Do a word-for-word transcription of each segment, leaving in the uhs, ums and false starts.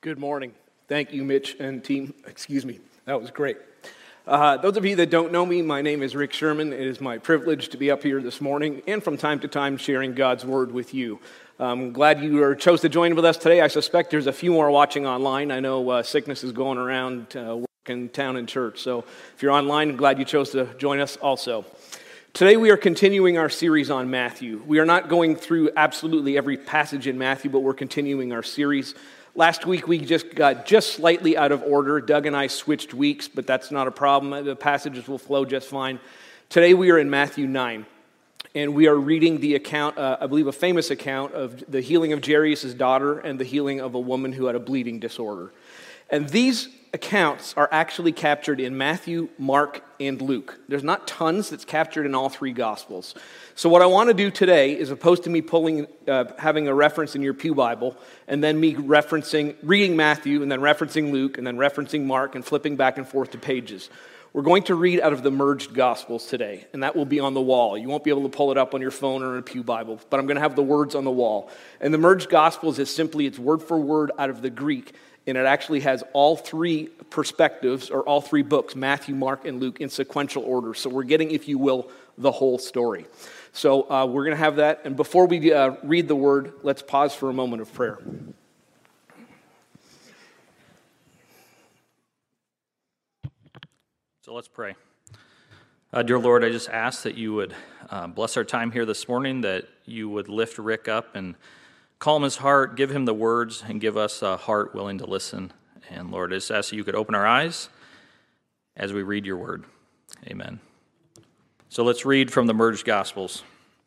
Good morning. Thank you, Mitch and team. Excuse me. That was great. Uh, those of you that don't know me, my name is Rick Sherman. It is my privilege to be up here this morning and from time to time sharing God's Word with you. I'm glad you are, chose to join with us today. I suspect there's a few more watching online. I know uh, sickness is going around uh, work in town and church. So if you're online, I'm glad you chose to join us also. Today we are continuing our series on Matthew. We are not going through absolutely every passage in Matthew, but we're continuing our series. Last week we just got just slightly out of order. Doug and I switched weeks, but that's not a problem. The passages will flow just fine. Today we are in Matthew nine, and we are reading the account, uh, I believe a famous account of the healing of Jairus' daughter and the healing of a woman who had a bleeding disorder. And these accounts are actually captured in Matthew, Mark, and Luke. There's not tons that's captured in all three Gospels. So what I want to do today is, opposed to me pulling, uh, having a reference in your pew Bible, and then me referencing, reading Matthew, and then referencing Luke, and then referencing Mark, and flipping back and forth to pages. We're going to read out of the merged Gospels today, and that will be on the wall. You won't be able to pull it up on your phone or in a pew Bible, but I'm going to have the words on the wall. And the merged Gospels is simply, it's word for word out of the Greek, and it actually has all three perspectives, or all three books, Matthew, Mark, and Luke, in sequential order. So we're getting, if you will, the whole story. So uh, we're going to have that. And before we uh, read the word, let's pause for a moment of prayer. So let's pray. Uh, dear Lord, I just ask that you would uh, bless our time here this morning, that you would lift Rick up and calm his heart, give him the words, and give us a heart willing to listen. And Lord, I just ask that you could open our eyes as we read your word. Amen. So let's read from the merged Gospels.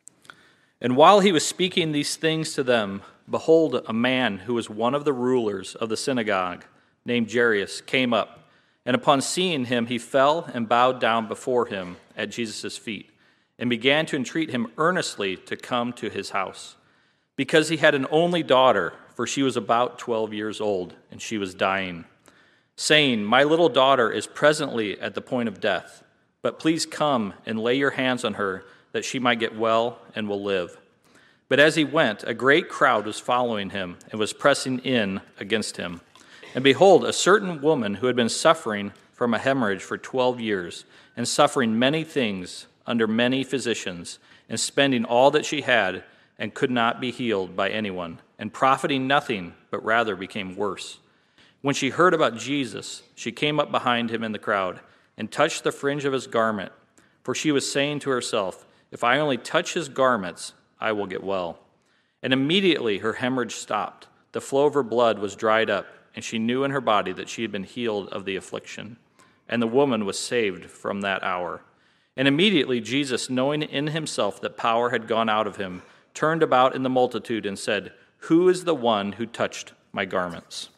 And while he was speaking these things to them, behold, a man who was one of the rulers of the synagogue, named Jairus, came up. And upon seeing him, he fell and bowed down before him at Jesus' feet, and began to entreat him earnestly to come to his house, because he had an only daughter, for she was about twelve years old, and she was dying, saying, My little daughter is presently at the point of death, but please come and lay your hands on her, that she might get well and will live. But as he went, a great crowd was following him and was pressing in against him. And behold, a certain woman who had been suffering from a hemorrhage for twelve years, and suffering many things under many physicians, and spending all that she had, and could not be healed by anyone, and profiting nothing, but rather became worse. When she heard about Jesus, she came up behind him in the crowd, and touched the fringe of his garment, for she was saying to herself, If I only touch his garments, I will get well. And immediately her hemorrhage stopped, the flow of her blood was dried up, and she knew in her body that she had been healed of the affliction. And the woman was saved from that hour. And immediately Jesus, knowing in himself that power had gone out of him, turned about in the multitude and said, Who is the one who touched my garments?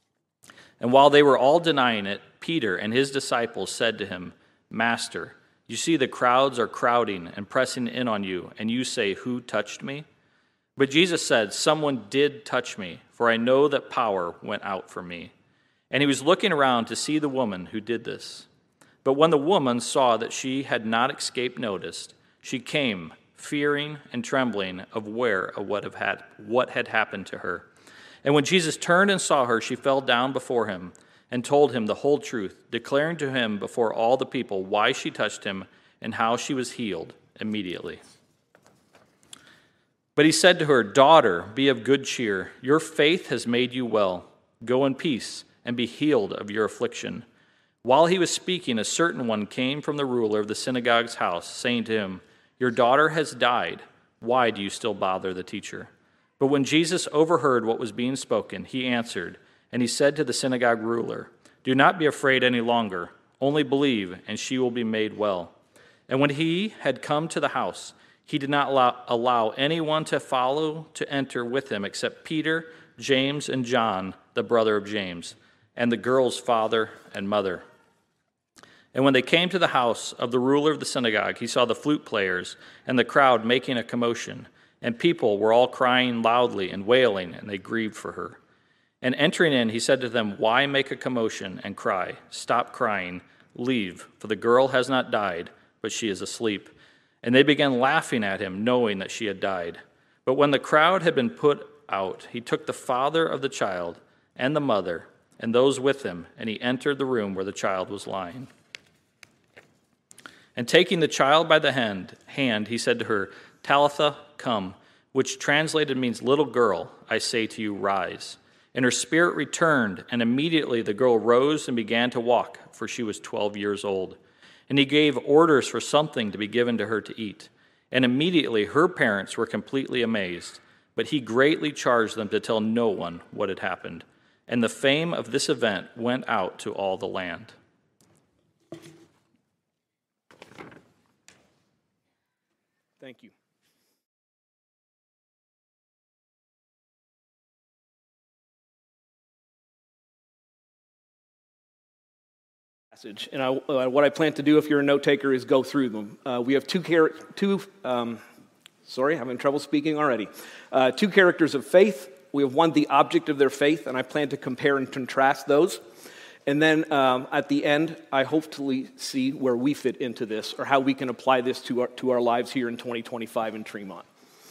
And while they were all denying it, Peter and his disciples said to him, Master, you see the crowds are crowding and pressing in on you, and you say, Who touched me? But Jesus said, Someone did touch me, for I know that power went out from me. And he was looking around to see the woman who did this. But when the woman saw that she had not escaped notice, she came, fearing and trembling of where of what have had what had happened to her. And when Jesus turned and saw her, she fell down before him and told him the whole truth, declaring to him before all the people why she touched him and how she was healed immediately. But he said to her, Daughter, be of good cheer. Your faith has made you well. Go in peace and be healed of your affliction. While he was speaking, a certain one came from the ruler of the synagogue's house, saying to him, Your daughter has died. Why do you still bother the teacher? But when Jesus overheard what was being spoken, he answered, and he said to the synagogue ruler, Do not be afraid any longer. Only believe, and she will be made well. And when he had come to the house, he did not allow, allow anyone to follow to enter with him except Peter, James, and John, the brother of James, and the girl's father and mother. And when they came to the house of the ruler of the synagogue, he saw the flute players and the crowd making a commotion, and people were all crying loudly and wailing, and they grieved for her. And entering in, he said to them, Why make a commotion and cry? Stop crying, leave, for the girl has not died, but she is asleep. And they began laughing at him, knowing that she had died. But when the crowd had been put out, he took the father of the child and the mother, and those with him, and he entered the room where the child was lying. And taking the child by the hand, hand, he said to her, Talitha, come, which translated means, little girl, I say to you, rise. And her spirit returned, and immediately the girl rose and began to walk, for she was twelve years old. And he gave orders for something to be given to her to eat. And immediately her parents were completely amazed, but he greatly charged them to tell no one what had happened. And the fame of this event went out to all the land. Thank you. Passage, and I, uh, what I plan to do, if you're a note taker, is go through them. Uh, we have two char- two. Um, sorry, I'm having trouble speaking already. Uh, two characters of faith. We have one, the object of their faith, and I plan to compare and contrast those. And then um, at the end, I hopefully see where we fit into this, or how we can apply this to our, to our lives here in twenty twenty-five in Tremont.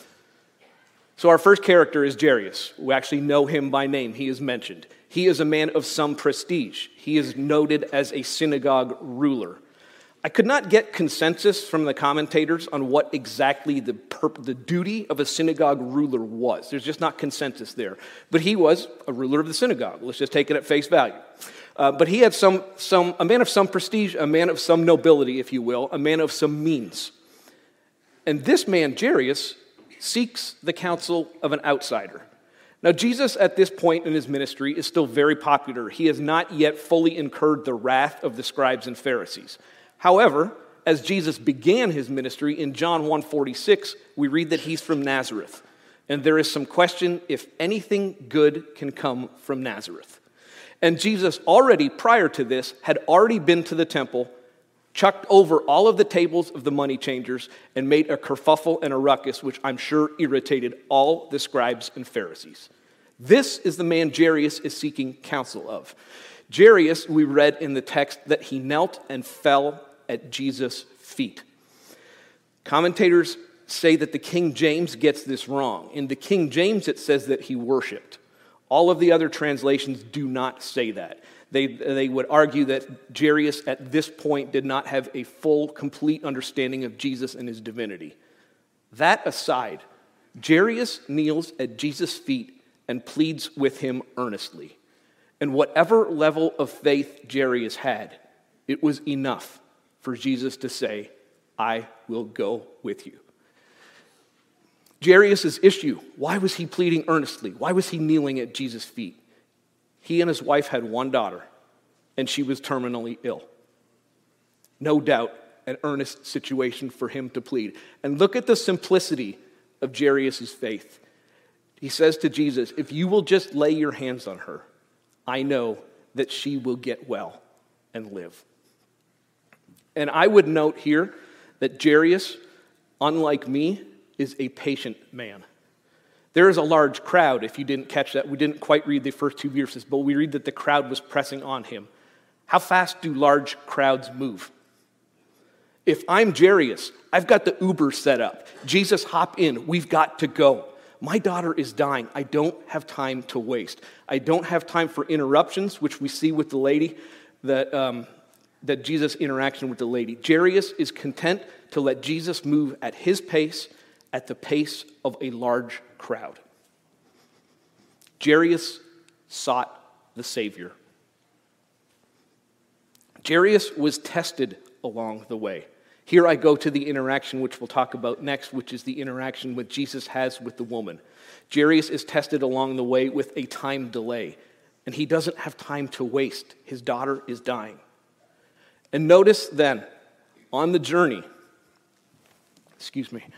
So our first character is Jairus. We actually know him by name. He is mentioned. He is a man of some prestige. He is noted as a synagogue ruler. I could not get consensus from the commentators on what exactly the purpose, the duty of a synagogue ruler was. There's just not consensus there. But he was a ruler of the synagogue. Let's just take it at face value. Uh, but he had some, some, a man of some prestige, a man of some nobility, if you will, a man of some means. And this man, Jairus, seeks the counsel of an outsider. Now, Jesus, at this point in his ministry, is still very popular. He has not yet fully incurred the wrath of the scribes and Pharisees. However, as Jesus began his ministry in John one forty-six, we read that he's from Nazareth. And there is some question if anything good can come from Nazareth. And Jesus, already prior to this, had already been to the temple, chucked over all of the tables of the money changers, and made a kerfuffle and a ruckus, which I'm sure irritated all the scribes and Pharisees. This is the man Jairus is seeking counsel of. Jairus, we read in the text that he knelt and fell at Jesus' feet. Commentators say that the King James gets this wrong. In the King James, it says that he worshiped. All of the other translations do not say that. They, they would argue that Jairus at this point did not have a full, complete understanding of Jesus and his divinity. That aside, Jairus kneels at Jesus' feet and pleads with him earnestly. And whatever level of faith Jairus had, it was enough for Jesus to say, I will go with you. Jairus' issue, why was he pleading earnestly? Why was he kneeling at Jesus' feet? He and his wife had one daughter, and she was terminally ill. No doubt, an earnest situation for him to plead. And look at the simplicity of Jairus' faith. He says to Jesus, if you will just lay your hands on her, I know that she will get well and live. And I would note here that Jairus, unlike me, is a patient man. There is a large crowd, if you didn't catch that. We didn't quite read the first two verses, but we read that the crowd was pressing on him. How fast do large crowds move? If I'm Jairus, I've got the Uber set up. Jesus, hop in. We've got to go. My daughter is dying. I don't have time to waste. I don't have time for interruptions, which we see with the lady, that, um, that Jesus' interaction with the lady. Jairus is content to let Jesus move at his pace, at the pace of a large crowd. Jairus sought the Savior. Jairus was tested along the way. Here I go to the interaction which we'll talk about next, which is the interaction that Jesus has with the woman. Jairus is tested along the way with a time delay, and he doesn't have time to waste. His daughter is dying. And notice then, on the journey, excuse me,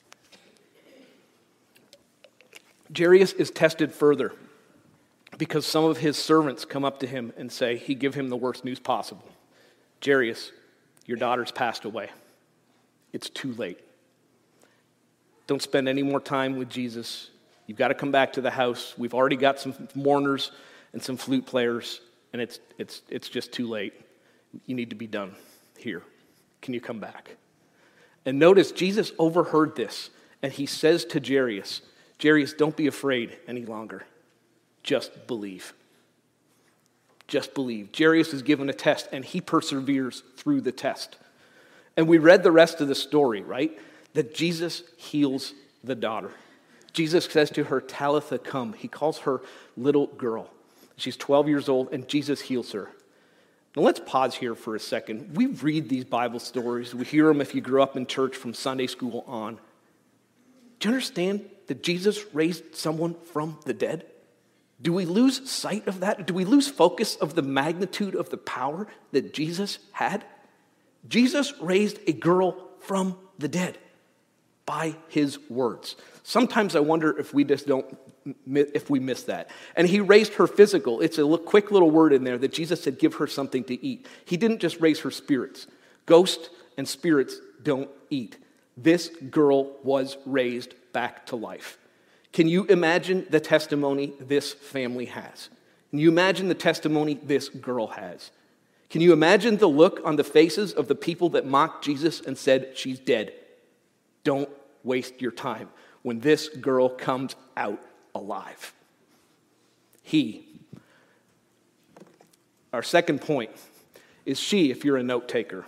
Jairus is tested further because some of his servants come up to him and say, he give him the worst news possible. Jairus, your daughter's passed away. It's too late. Don't spend any more time with Jesus. You've got to come back to the house. We've already got some mourners and some flute players, and it's it's it's just too late. You need to be done here. Can you come back? And notice Jesus overheard this, and he says to Jairus, Jairus, don't be afraid any longer. Just believe. Just believe. Jairus is given a test, and he perseveres through the test. And we read the rest of the story, right? That Jesus heals the daughter. Jesus says to her, Talitha, come. He calls her little girl. She's twelve years old, and Jesus heals her. Now let's pause here for a second. We read these Bible stories. We hear them if you grew up in church from Sunday school on. Do you understand that Jesus raised someone from the dead? Do we lose sight of that? Do we lose focus of the magnitude of the power that Jesus had? Jesus raised a girl from the dead by his words. Sometimes I wonder if we just don't, if we miss that. And he raised her physical. It's a quick little word in there that Jesus said, give her something to eat. He didn't just raise her spirits. Ghosts and spirits don't eat. This girl was raised back to life. Can you imagine the testimony this family has? Can you imagine the testimony this girl has? Can you imagine the look on the faces of the people that mocked Jesus and said, she's dead? Don't waste your time when this girl comes out alive. He. Our second point is she, if you're a note taker.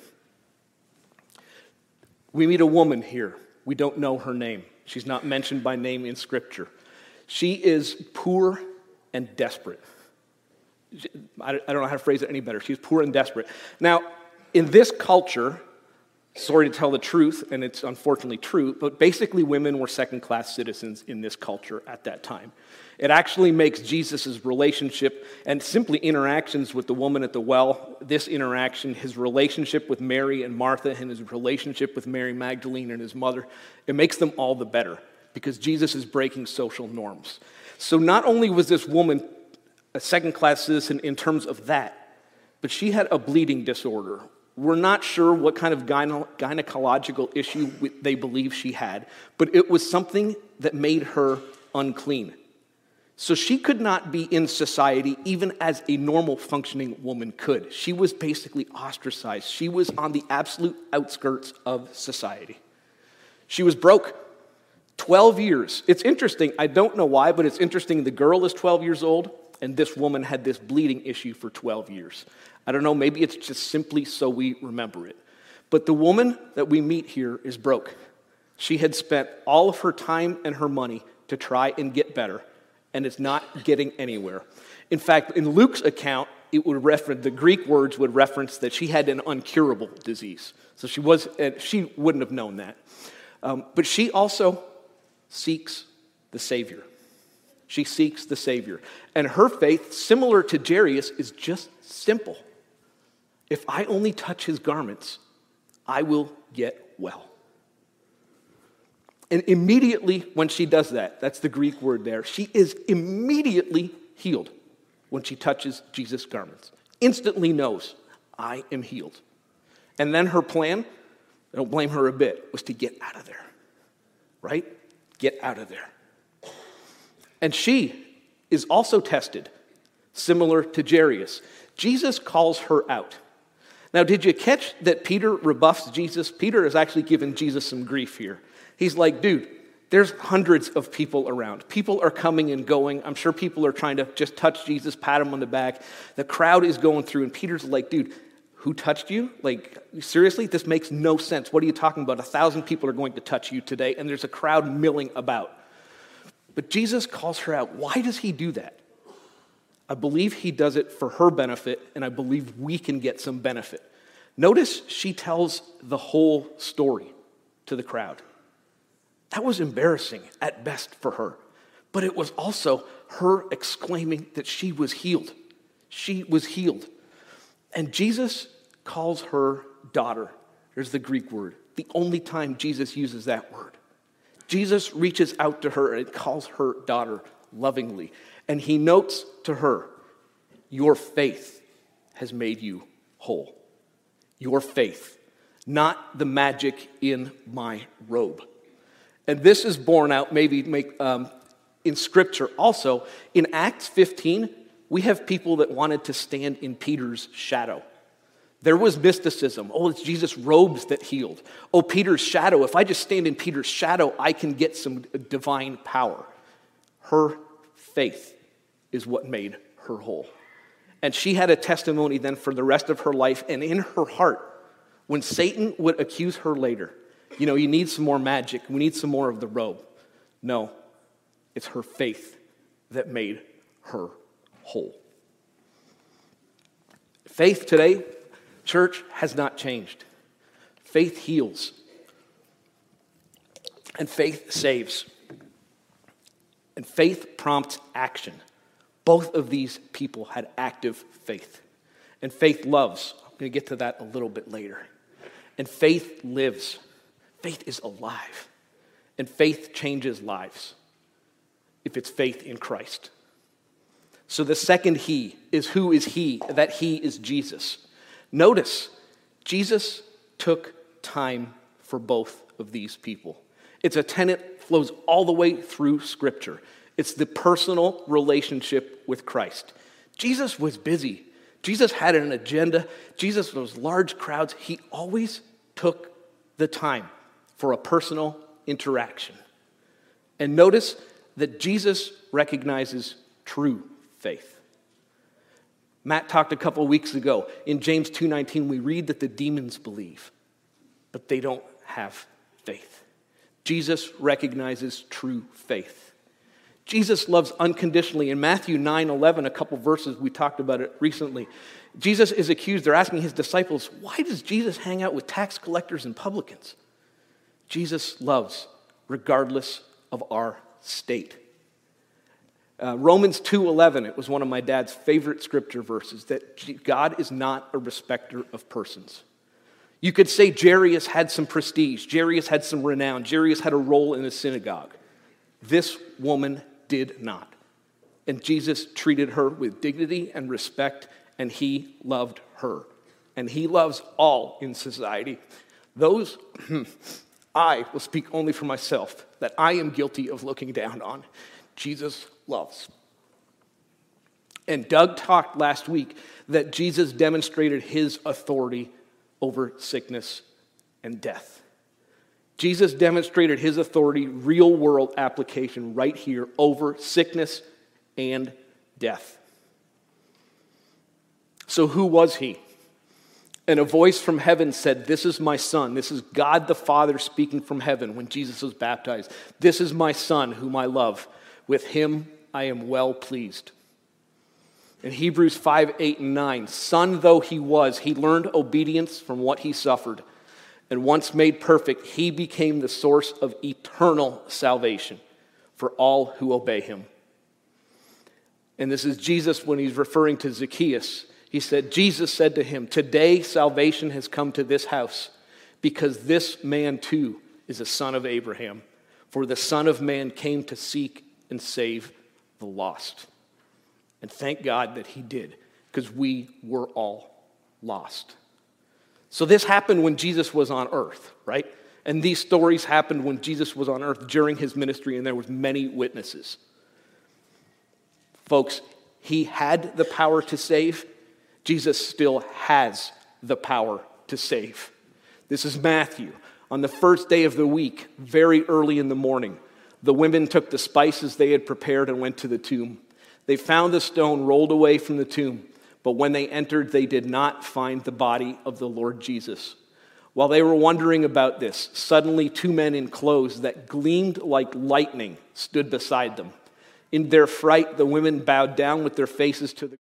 We meet a woman here. We don't know her name. She's not mentioned by name in Scripture. She is poor and desperate. I don't know how to phrase it any better. She's poor and desperate. Now, in this culture, sorry to tell the truth, and it's unfortunately true, but basically women were second-class citizens in this culture at that time. It actually makes Jesus' relationship and simply interactions with the woman at the well, this interaction, his relationship with Mary and Martha and his relationship with Mary Magdalene and his mother, it makes them all the better because Jesus is breaking social norms. So not only was this woman a second-class citizen in terms of that, but she had a bleeding disorder. We're not sure what kind of gyne- gynecological issue they believe she had, but it was something that made her unclean. So she could not be in society even as a normal functioning woman could. She was basically ostracized. She was on the absolute outskirts of society. She was broke. twelve years. It's interesting. I don't know why, but it's interesting. The girl is twelve years old, and this woman had this bleeding issue for twelve years. I don't know, maybe it's just simply so we remember it. But the woman that we meet here is broke. She had spent all of her time and her money to try and get better, and is not getting anywhere. In fact, in Luke's account, it would reference, the Greek words would reference that she had an incurable disease. So she was, she wouldn't have known that. Um, but she also seeks the Savior. She seeks the Savior. And her faith, similar to Jairus, is just simple. If I only touch his garments, I will get well. And immediately when she does that, that's the Greek word there, she is immediately healed when she touches Jesus' garments. Instantly knows, I am healed. And then her plan, I don't blame her a bit, was to get out of there. Right? Get out of there. And she is also tested, similar to Jairus. Jesus calls her out. Now, did you catch that Peter rebuffs Jesus? Peter has actually given Jesus some grief here. He's like, dude, there's hundreds of people around. People are coming and going. I'm sure people are trying to just touch Jesus, pat him on the back. The crowd is going through, and Peter's like, dude, who touched you? Like, seriously? This makes no sense. What are you talking about? A thousand people are going to touch you today, and there's a crowd milling about. But Jesus calls her out. Why does he do that? I believe he does it for her benefit, and I believe we can get some benefit. Notice she tells the whole story to the crowd. That was embarrassing at best for her, but it was also her exclaiming that she was healed. She was healed. And Jesus calls her daughter. There's the Greek word. The only time Jesus uses that word. Jesus reaches out to her and calls her daughter lovingly. And he notes to her, your faith has made you whole. Your faith, not the magic in my robe. And this is borne out maybe make, um, in Scripture also. In Acts fifteen, we have people that wanted to stand in Peter's shadow. There was mysticism. Oh, it's Jesus' robes that healed. Oh, Peter's shadow. If I just stand in Peter's shadow, I can get some divine power. Her faith is what made her whole. And she had a testimony then for the rest of her life. And in her heart, when Satan would accuse her later, you know, you need some more magic. We need some more of the robe. No, it's her faith that made her whole. Faith today, church, has not changed. Faith heals. And faith saves. And faith prompts action. Both of these people had active faith. And faith loves. I'm going to get to that a little bit later. And faith lives. Faith is alive. And faith changes lives if it's faith in Christ. So the second he is who is he? That he is Jesus. Notice, Jesus took time for both of these people. It's a tenet that flows all the way through Scripture. It's the personal relationship with Christ. Jesus was busy. Jesus had an agenda. Jesus was large crowds. He always took the time for a personal interaction. And notice that Jesus recognizes true faith. Matt talked a couple weeks ago. In James two nineteen, we read that the demons believe, but they don't have faith. Jesus recognizes true faith. Jesus loves unconditionally. In Matthew nine eleven, a couple verses, we talked about it recently. Jesus is accused. They're asking his disciples, why does Jesus hang out with tax collectors and publicans? Jesus loves regardless of our state. Uh, Romans two eleven, it was one of my dad's favorite scripture verses, that God is not a respecter of persons. You could say Jairus had some prestige, Jairus had some renown, Jairus had a role in the synagogue. This woman did not. And Jesus treated her with dignity and respect, and he loved her. And he loves all in society. Those, I will speak only for myself, that I am guilty of looking down on. Jesus loves. And Doug talked last week that Jesus demonstrated his authority over sickness and death. Jesus demonstrated his authority, real world application right here over sickness and death. So who was he? And a voice from heaven said, this is my son. This is God the Father speaking from heaven when Jesus was baptized. This is my son whom I love. With him I am well pleased. In Hebrews five, eight, and nine, son though he was, he learned obedience from what he suffered. And once made perfect, he became the source of eternal salvation for all who obey him. And this is Jesus when he's referring to Zacchaeus. He said, Jesus said to him, today salvation has come to this house, because this man too is a son of Abraham. For the Son of Man came to seek and save the lost. And thank God that he did, because we were all lost. So this happened when Jesus was on earth, right? And these stories happened when Jesus was on earth during his ministry, and there was many witnesses. Folks, he had the power to save. Jesus still has the power to save. This is Matthew. On the first day of the week, very early in the morning, the women took the spices they had prepared and went to the tomb. They found the stone rolled away from the tomb, but when they entered, they did not find the body of the Lord Jesus. While they were wondering about this, suddenly two men in clothes that gleamed like lightning stood beside them. In their fright, the women bowed down with their faces to the ground.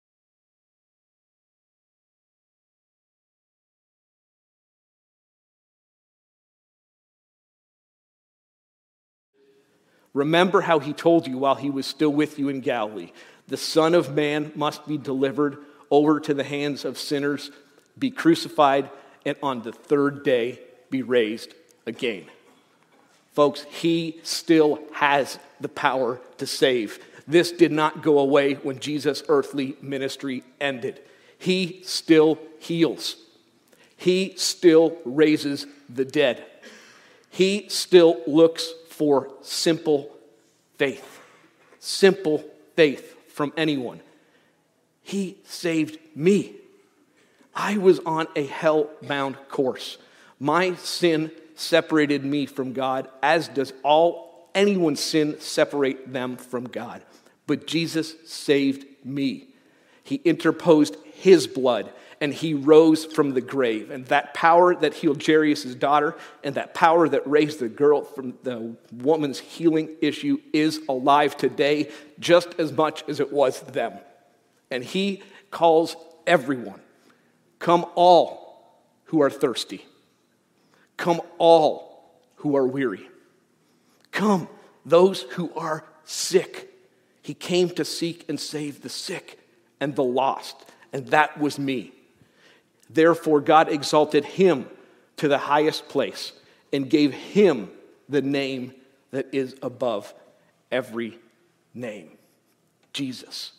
Remember how he told you while he was still with you in Galilee, the Son of Man must be delivered over to the hands of sinners, be crucified, and on the third day be raised again. Folks, he still has the power to save. This did not go away when Jesus' earthly ministry ended. He still heals. He still raises the dead. He still looks for simple faith. Simple faith from anyone. He saved me. I was on a hell-bound course. My sin separated me from God, as does all anyone's sin separate them from God. But Jesus saved me. He He interposed his blood, and he rose from the grave. And that power that healed Jairus' daughter, and that power that raised the girl from the woman's healing issue is alive today, just as much as it was them. And he calls everyone, come all who are thirsty. Come all who are weary. Come, those who are sick. He came to seek and save the sick and the lost, and that was me. Therefore, God exalted him to the highest place and gave him the name that is above every name, Jesus.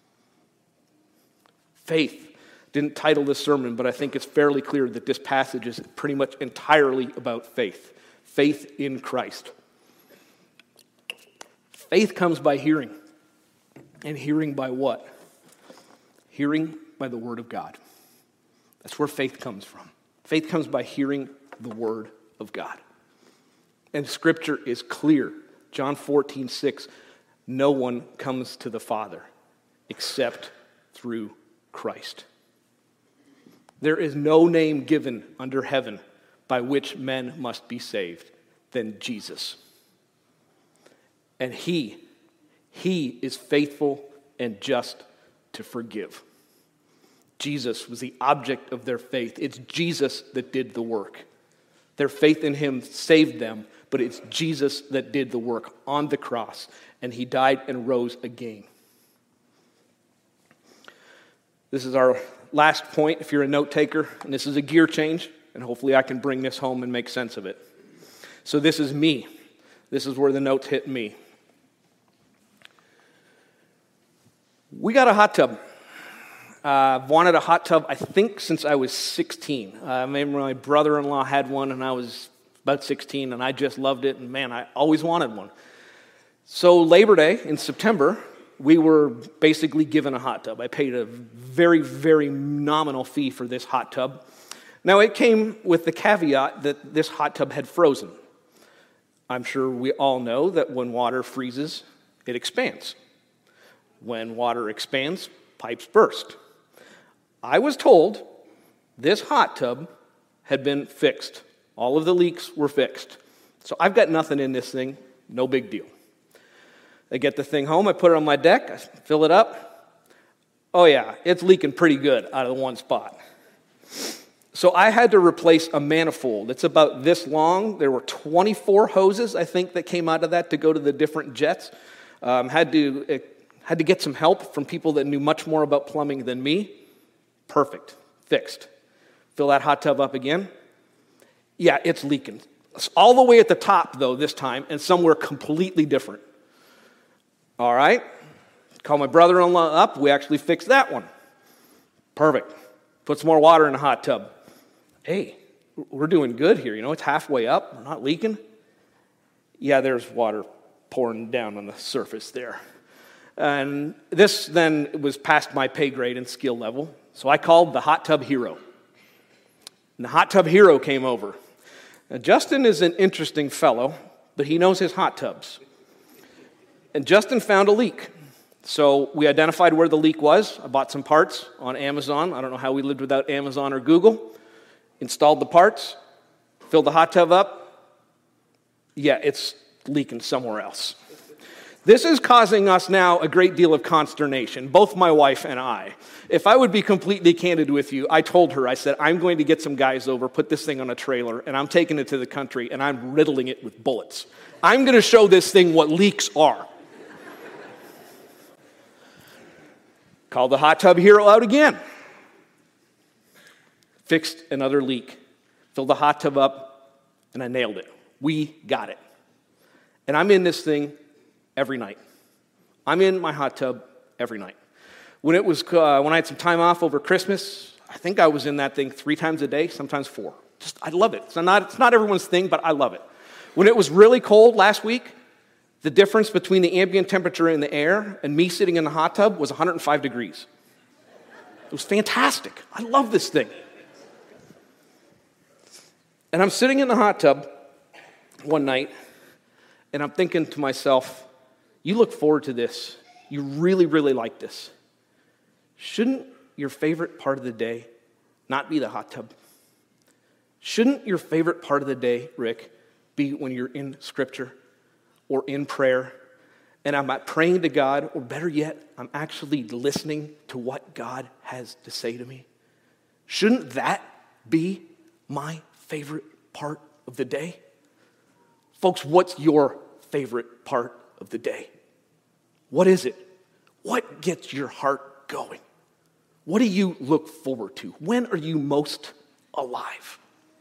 Faith. Didn't title this sermon, but I think it's fairly clear that this passage is pretty much entirely about faith. Faith in Christ. Faith comes by hearing. And hearing by what? Hearing by the Word of God. That's where faith comes from. Faith comes by hearing the Word of God. And Scripture is clear. John fourteen six, no one comes to the Father except through Christ. There is no name given under heaven by which men must be saved than Jesus. And he, he is faithful and just to forgive. Jesus was the object of their faith. It's Jesus that did the work. Their faith in him saved them, but it's Jesus that did the work on the cross, and he died and rose again. This is our last point, if you're a note taker, and this is a gear change, and hopefully I can bring this home and make sense of it. So this is me. This is where the notes hit me. We got a hot tub. I've uh, wanted a hot tub, I think, since I was sixteen. Uh, my brother-in-law had one, and I was about sixteen, and I just loved it, and man, I always wanted one. So Labor Day in September, we were basically given a hot tub. I paid a very, very nominal fee for this hot tub. Now, it came with the caveat that this hot tub had frozen. I'm sure we all know that when water freezes, it expands. When water expands, pipes burst. I was told this hot tub had been fixed. All of the leaks were fixed. So I've got nothing in this thing, no big deal. I get the thing home, I put it on my deck, I fill it up. Oh yeah, it's leaking pretty good out of the one spot. So I had to replace a manifold. It's about this long. There were twenty-four hoses, I think, that came out of that to go to the different jets. Um, had to it, had to get some help from people that knew much more about plumbing than me. Perfect. Fixed. Fill that hot tub up again. Yeah, it's leaking. It's all the way at the top, though, this time, and somewhere completely different. All right. Call my brother-in-law up. We actually fixed that one. Perfect. Put some more water in the hot tub. Hey, we're doing good here. You know, it's halfway up. We're not leaking. Yeah, there's water pouring down on the surface there. And this then was past my pay grade and skill level. So I called the hot tub hero. And the hot tub hero came over. Now, Justin is an interesting fellow, but he knows his hot tubs. And Justin found a leak. So we identified where the leak was. I bought some parts on Amazon. I don't know how we lived without Amazon or Google. Installed the parts, filled the hot tub up. Yeah, it's leaking somewhere else. This is causing us now a great deal of consternation, both my wife and I. If I would be completely candid with you, I told her, I said, I'm going to get some guys over, put this thing on a trailer, and I'm taking it to the country, and I'm riddling it with bullets. I'm going to show this thing what leaks are. Called the hot tub hero out again. Fixed another leak. Filled the hot tub up, and I nailed it. We got it. And I'm in this thing every night. I'm in my hot tub every night. When it was uh, when I had some time off over Christmas, I think I was in that thing three times a day, sometimes four. Just I love it. It's not it's not everyone's thing, but I love it. When it was really cold last week, the difference between the ambient temperature in the air and me sitting in the hot tub was one hundred five degrees. It was fantastic. I love this thing. And I'm sitting in the hot tub one night, and I'm thinking to myself, you look forward to this. You really, really like this. shouldn't your favorite part of the day not be the hot tub? Shouldn't your favorite part of the day, Rick, be when you're in Scripture or in prayer and I'm not praying to God, or better yet, I'm actually listening to what God has to say to me? Shouldn't that be my favorite part of the day? Folks, what's your favorite part of the day? What is it? What gets your heart going? What do you look forward to? When are you most alive?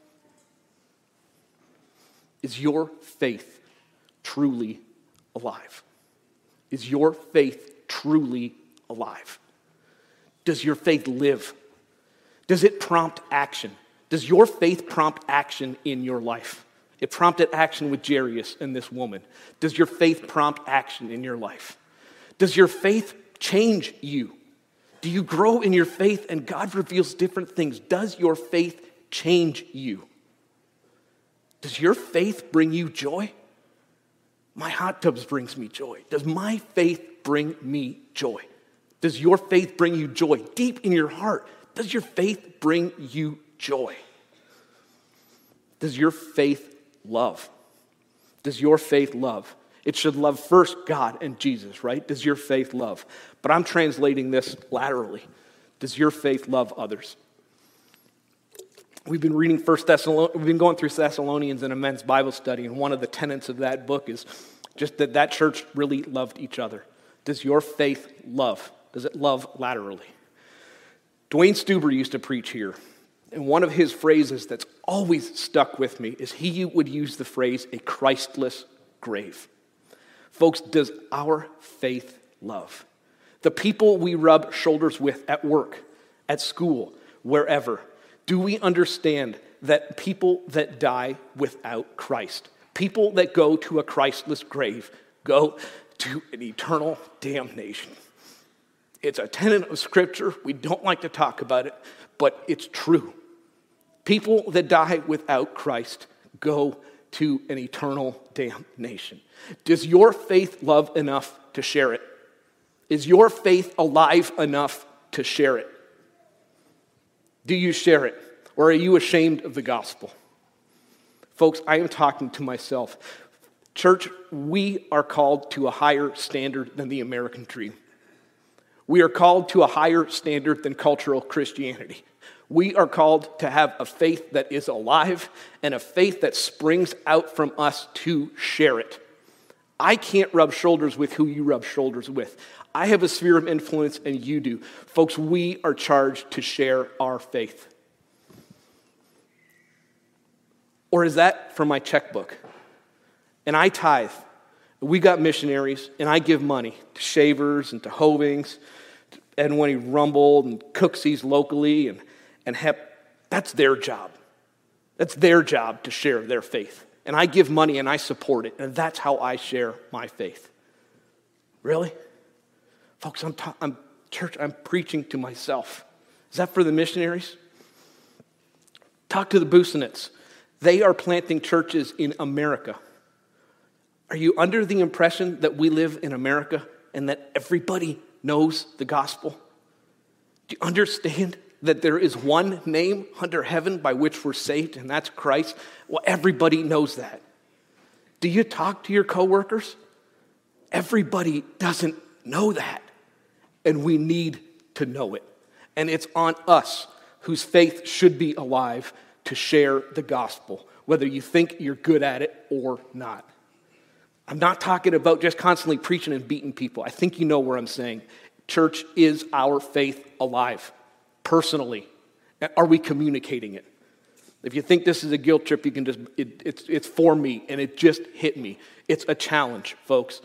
Is your faith truly alive? Is your faith truly alive? Does your faith live? Does it prompt action? Does your faith prompt action in your life? It prompted action with Jairus and this woman. Does your faith prompt action in your life? Does your faith change you? Do you grow in your faith and God reveals different things? Does your faith change you? Does your faith bring you joy? My hot tubs brings me joy. Does my faith bring me joy? Does your faith bring you joy? Deep in your heart, does your faith bring you joy? Does your faith love? Does your faith love? It should love first God and Jesus, right? Does your faith love? But I'm translating this laterally. Does your faith love others? We've been reading First Thessalonians, we've been going through Thessalonians in a men's Bible study, and one of the tenets of that book is just that that church really loved each other. Does your faith love? Does it love laterally? Dwayne Stuber used to preach here, and one of his phrases that's always stuck with me is he would use the phrase, a Christless grave. Folks, does our faith love? The people we rub shoulders with at work, at school, wherever, do we understand that people that die without Christ, people that go to a Christless grave, go to an eternal damnation? It's a tenet of Scripture. We don't like to talk about it, but it's true. People that die without Christ go to an eternal damnation. Does your faith love enough to share it? Is your faith alive enough to share it? Do you share it? Or are you ashamed of the gospel? Folks, I am talking to myself. Church, we are called to a higher standard than the American dream. We are called to a higher standard than cultural Christianity. We are called to have a faith that is alive and a faith that springs out from us to share it. I can't rub shoulders with who you rub shoulders with. I have a sphere of influence and you do. Folks, we are charged to share our faith. Or is that from my checkbook? And I tithe. We got missionaries, and I give money to Shavers and to Hovings, to Edwin Rumble and Cooksies locally, and, and Hep. That's their job. That's their job to share their faith. And I give money and I support it, and that's how I share my faith. Really? Folks, I'm, ta- I'm church, I'm preaching to myself. Is that for the missionaries? Talk to the Busenets. They are planting churches in America. Are you under the impression that we live in America and that everybody knows the gospel? Do you understand that there is one name under heaven by which we're saved, and that's Christ? Well, everybody knows that. Do you talk to your coworkers? Everybody doesn't know that, and we need to know it. And it's on us, whose faith should be alive, to share the gospel, whether you think you're good at it or not. I'm not talking about just constantly preaching and beating people. I think you know where I'm saying. Church, is our faith alive? Personally, are we communicating it? If you think this is a guilt trip, you can just, it, it's, it's for me, and it just hit me. It's a challenge, folks.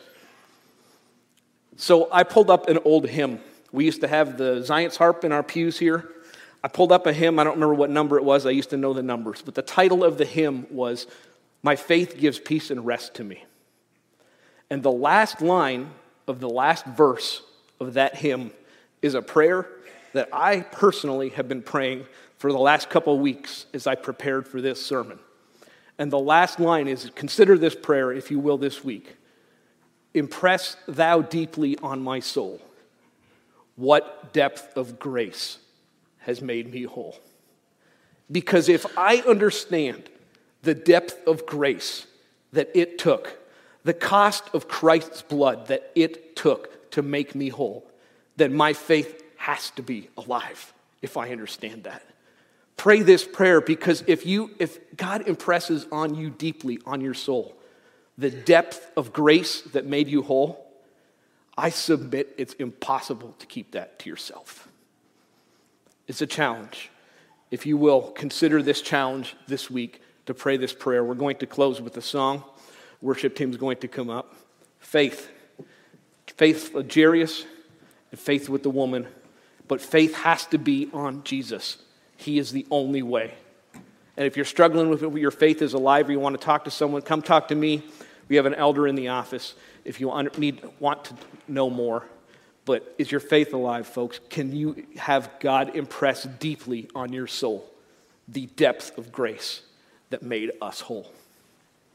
So I pulled up an old hymn. We used to have the Zions harp in our pews here. I pulled up a hymn. I don't remember what number it was. I used to know the numbers. But the title of the hymn was, "My Faith Gives Peace and Rest to Me." And the last line of the last verse of that hymn is a prayer that I personally have been praying for the last couple of weeks as I prepared for this sermon. And the last line is, consider this prayer, if you will, this week. "Impress thou deeply on my soul what depth of grace has made me whole? Because if I understand the depth of grace that it took, the cost of Christ's blood that it took to make me whole, then my faith has to be alive if I understand that. Pray this prayer, because if you, if God impresses on you deeply, on your soul, the depth of grace that made you whole, I submit it's impossible to keep that to yourself. It's a challenge. If you will, consider this challenge this week to pray this prayer. We're going to close with a song. Worship team is going to come up. Faith. Faith of Jairus and faith with the woman. But faith has to be on Jesus. He is the only way. And if you're struggling with your faith is alive, or you want to talk to someone, come talk to me. We have an elder in the office if you need, want to know more. But is your faith alive, folks? Can you have God impress deeply on your soul the depth of grace that made us whole?